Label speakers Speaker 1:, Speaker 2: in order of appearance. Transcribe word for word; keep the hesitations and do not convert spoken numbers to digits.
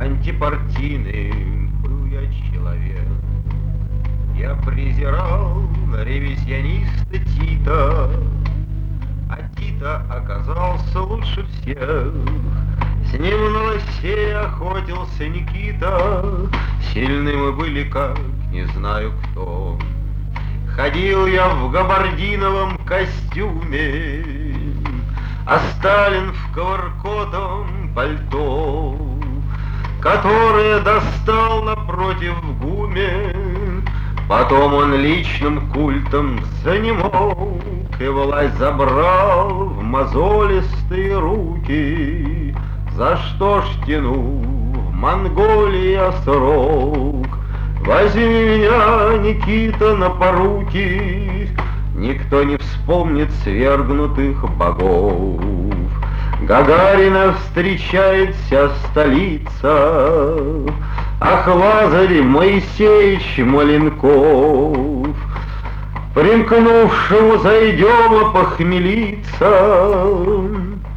Speaker 1: антипартийный был я человек. Я презирал ревизиониста Тита, а Тита оказался лучше всех. С ним на лосей охотился Никита, сильны мы были, как не знаю кто. Ходил я в габардиновом костюме, а Сталин в ковыркотом пальто, которое достал напротив гуме. Потом он личным культом занемог и власть забрал в мозолистые руки. За что ж тяну в Монголии срок? Возьми меня, Никита, на поруки, никто не вспомнит свергнутых богов. Гагарина встречает вся столица, ах, Лазарь Моисеич Маленков. Примкнувшему зайдем похмелиться,